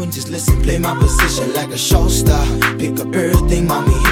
and just listen. Play my position like a show star. Pick up everything, mommy,